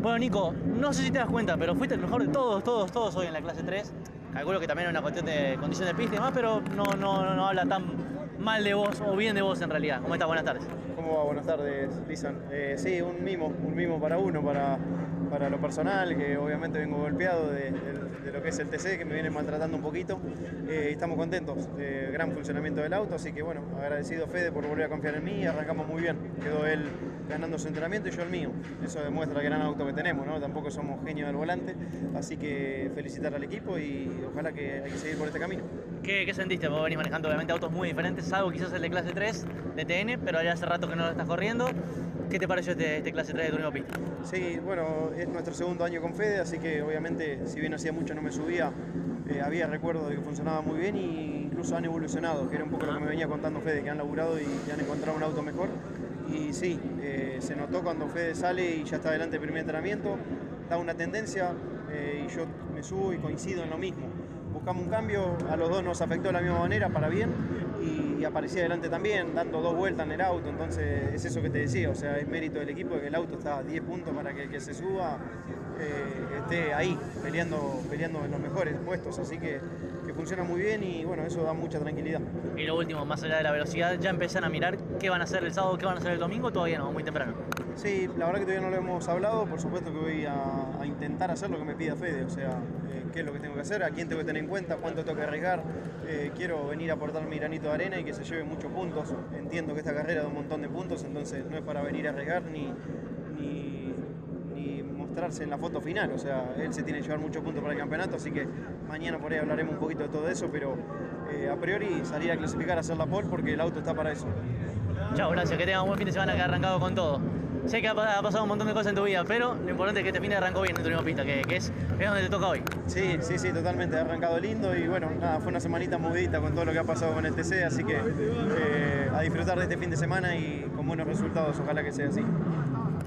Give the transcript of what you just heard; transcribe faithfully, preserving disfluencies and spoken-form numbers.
Bueno, Nico, no sé si te das cuenta, pero fuiste el mejor de todos, todos, todos hoy en la clase tres. Calculo que también es una cuestión de condición de pista y demás, pero no, no, no, no habla tan mal de vos o bien de vos en realidad. ¿Cómo estás? Buenas tardes. ¿Cómo va? Buenas tardes, Lisan. Eh, sí, un mimo, un mimo para uno, para, para lo personal, que obviamente vengo golpeado de, de, de lo que es el T C, que me viene maltratando un poquito. Eh, y estamos contentos, eh, gran funcionamiento del auto, así que bueno, agradecido Fede por volver a confiar en mí, arrancamos muy bien. Quedó él ganando su entrenamiento y yo el mío. Eso demuestra el gran auto que tenemos, ¿no? Tampoco somos genios del volante, así que felicitar al equipo y ojalá que hay que seguir por este camino. ¿Qué, qué sentiste? Vos venís manejando obviamente autos muy diferentes, salvo quizás el de clase tres de T N, pero ya hace rato que no lo estás corriendo. ¿Qué te pareció este, este clase tres de Turismo Pista? Sí, bueno, es nuestro segundo año con Fede, así que obviamente, si bien hacía mucho no me subía, eh, había recuerdo de que funcionaba muy bien e incluso han evolucionado, que era un poco lo que me venía contando Fede, que han laburado y que han encontrado un auto mejor. Y sí, eh, se notó cuando Fede sale y ya está adelante el primer entrenamiento, da una tendencia eh, y yo me subo y coincido en lo mismo. Buscamos un cambio, a los dos nos afectó de la misma manera, para bien, y, y aparecía adelante también, dando dos vueltas en el auto, entonces es eso que te decía, o sea, es mérito del equipo que el auto está a diez puntos para que el que se suba eh, esté ahí, peleando, peleando en los mejores puestos, así que, que funciona muy bien y bueno, eso da mucha tranquilidad. Y lo último, más allá de la velocidad, ¿ya empiezan a mirar qué van a hacer el sábado, qué van a hacer el domingo? Todavía no, muy temprano. Sí, la verdad que todavía no lo hemos hablado, por supuesto que voy a, a intentar hacer lo que me pida Fede, o sea, eh, qué es lo que tengo que hacer, a quién tengo que tener en cuenta, cuánto tengo que arriesgar, eh, quiero venir a aportar mi granito de arena y que se lleve muchos puntos, entiendo que esta carrera da un montón de puntos, entonces no es para venir a arriesgar ni, ni, ni mostrarse en la foto final, o sea, él se tiene que llevar muchos puntos para el campeonato, así que mañana por ahí hablaremos un poquito de todo eso, pero eh, a priori salir a clasificar, a hacer la pole porque el auto está para eso. Chao, gracias, que tengas un buen fin de semana que ha arrancado con todo. Sé que ha pasado un montón de cosas en tu vida, pero lo importante es que este fin de arrancó bien en Turismo Pista, que, que es, es donde te toca hoy. Sí, sí, sí, totalmente, ha arrancado lindo y bueno, nada, fue una semanita movidita con todo lo que ha pasado con el T C, así que eh, a disfrutar de este fin de semana y con buenos resultados, ojalá que sea así.